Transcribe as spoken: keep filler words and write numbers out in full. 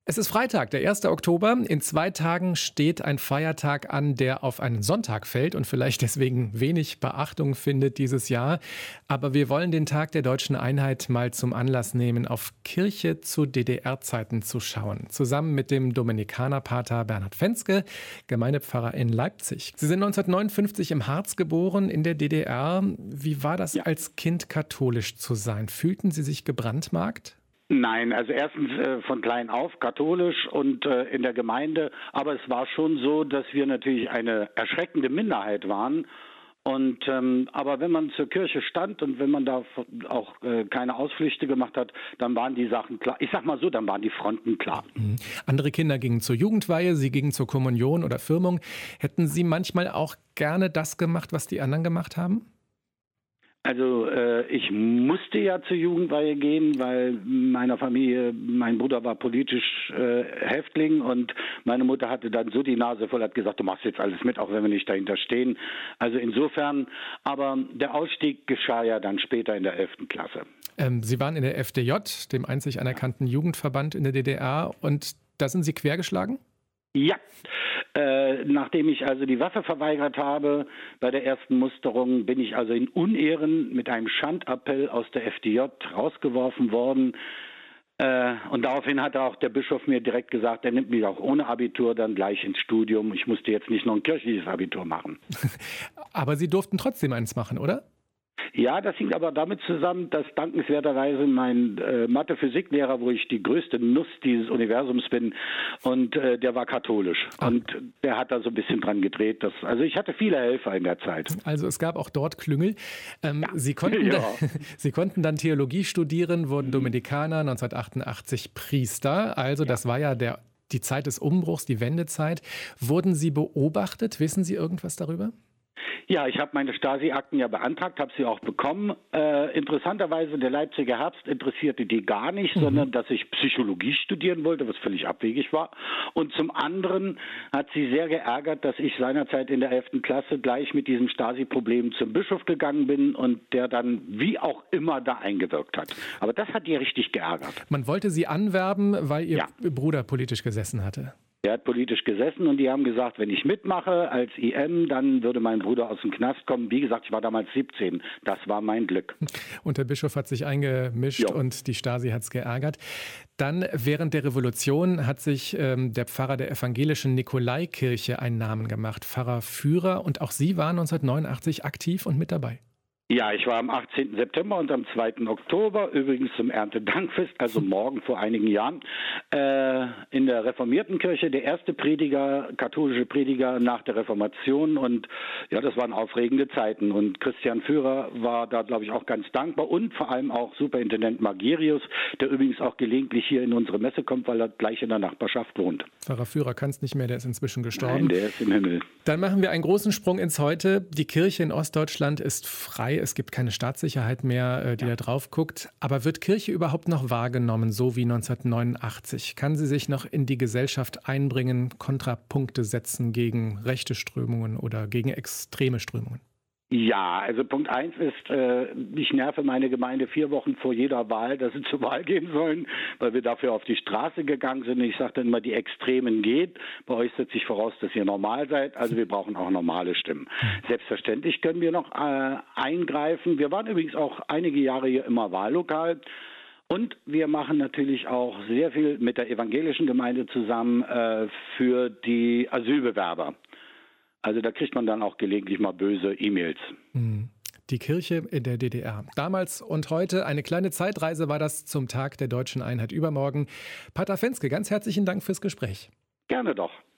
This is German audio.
Es ist Freitag, der erste Oktober. In zwei Tagen steht ein Feiertag an, der auf einen Sonntag fällt und vielleicht deswegen wenig Beachtung findet dieses Jahr. Aber wir wollen den Tag der deutschen Einheit mal zum Anlass nehmen, auf Kirche zu D D R-Zeiten zu schauen. Zusammen mit dem Dominikanerpater Bernhard Fenske, Gemeindepfarrer in Leipzig. Sie sind neunzehnhundertneunundfünfzig im Harz geboren, in der D D R. Wie war das, Ja. als Kind katholisch zu sein? Fühlten Sie sich gebrandmarkt? Nein, also erstens äh, von klein auf katholisch und äh, in der Gemeinde, aber es war schon so, dass wir natürlich eine erschreckende Minderheit waren. Und ähm, aber wenn man zur Kirche stand und wenn man da auch äh, keine Ausflüchte gemacht hat, dann waren die Sachen klar. Ich sag mal so, dann waren die Fronten klar. Mhm. Andere Kinder gingen zur Jugendweihe, Sie gingen zur Kommunion oder Firmung. Hätten Sie manchmal auch gerne das gemacht, was die anderen gemacht haben? Also äh, ich musste ja zur Jugendweihe gehen, weil meiner Familie, mein Bruder war politisch äh, Häftling und meine Mutter hatte dann so die Nase voll, hat gesagt, du machst jetzt alles mit, auch wenn wir nicht dahinter stehen. Also insofern, aber der Ausstieg geschah ja dann später in der elften Klasse. Ähm, Sie waren in der F D J, dem einzig anerkannten Jugendverband in der D D R, und da sind Sie quergeschlagen? Ja, äh, nachdem ich also die Waffe verweigert habe bei der ersten Musterung, bin ich also in Unehren mit einem Schandappell aus der F D J rausgeworfen worden. Äh, und daraufhin hat auch der Bischof mir direkt gesagt, er nimmt mich auch ohne Abitur dann gleich ins Studium. Ich musste jetzt nicht noch ein kirchliches Abitur machen. Aber Sie durften trotzdem eins machen, oder? Ja, das hing aber damit zusammen, dass dankenswerterweise mein äh, Mathe-Physik-Lehrer, wo ich die größte Nuss dieses Universums bin, und äh, der war katholisch. Ah. Und der hat da so ein bisschen dran gedreht. Dass, also ich hatte viele Helfer in der Zeit. Also es gab auch dort Klüngel. Ähm, Ja. Sie, konnten Ja. da, Sie konnten dann Theologie studieren, wurden Dominikaner, neunzehnhundertachtundachtzig Priester. Also das war ja der, die Zeit des Umbruchs, die Wendezeit. Wurden Sie beobachtet? Wissen Sie irgendwas darüber? Ja, ich habe meine Stasi-Akten ja beantragt, habe sie auch bekommen. Äh, interessanterweise, der Leipziger Herbst interessierte die gar nicht, mhm. sondern dass ich Psychologie studieren wollte, was völlig abwegig war. Und zum anderen hat sie sehr geärgert, dass ich seinerzeit in der elften Klasse gleich mit diesem Stasi-Problem zum Bischof gegangen bin und der dann wie auch immer da eingewirkt hat. Aber das hat ihr richtig geärgert. Man wollte Sie anwerben, weil Ihr Ja. Bruder politisch gesessen hatte. Er hat politisch gesessen und die haben gesagt, wenn ich mitmache als I M, dann würde mein Bruder aus dem Knast kommen. Wie gesagt, ich war damals siebzehn. Das war mein Glück. Und der Bischof hat sich eingemischt Jo. und die Stasi hat es geärgert. Dann während der Revolution hat sich ähm, der Pfarrer der evangelischen Nikolaikirche einen Namen gemacht, Pfarrer Führer. Und auch Sie waren neunzehnhundertneunundachtzig aktiv und mit dabei. Ja, ich war am achtzehnten September und am zweiten Oktober, übrigens zum Erntedankfest, also morgen vor einigen Jahren, äh, in der reformierten Kirche, der erste Prediger, katholische Prediger nach der Reformation. Und ja, das waren aufregende Zeiten. Und Christian Führer war da, glaube ich, auch ganz dankbar und vor allem auch Superintendent Magirius, der übrigens auch gelegentlich hier in unsere Messe kommt, weil er gleich in der Nachbarschaft wohnt. Pfarrer Führer kann es nicht mehr, der ist inzwischen gestorben. Nein, der ist im Himmel. Dann machen wir einen großen Sprung ins Heute. Die Kirche in Ostdeutschland ist frei. Es gibt keine Staatssicherheit mehr, die ja. da drauf guckt. Aber wird Kirche überhaupt noch wahrgenommen, so wie neunzehnhundertneunundachtzig? Kann sie sich noch in die Gesellschaft einbringen, Kontrapunkte setzen gegen rechte Strömungen oder gegen extreme Strömungen? Ja, also Punkt eins ist, äh, ich nerve meine Gemeinde vier Wochen vor jeder Wahl, dass sie zur Wahl gehen sollen, weil wir dafür auf die Straße gegangen sind. Ich sage dann immer, die Extremen geht. Bei euch setze ich voraus, dass ihr normal seid. Also wir brauchen auch normale Stimmen. Selbstverständlich können wir noch äh, eingreifen. Wir waren übrigens auch einige Jahre hier immer Wahllokal. Und wir machen natürlich auch sehr viel mit der evangelischen Gemeinde zusammen äh, für die Asylbewerber. Also da kriegt man dann auch gelegentlich mal böse E-Mails. Die Kirche in der D D R. Damals und heute eine kleine Zeitreise war das zum Tag der deutschen Einheit übermorgen. Pater Fenske, ganz herzlichen Dank fürs Gespräch. Gerne doch.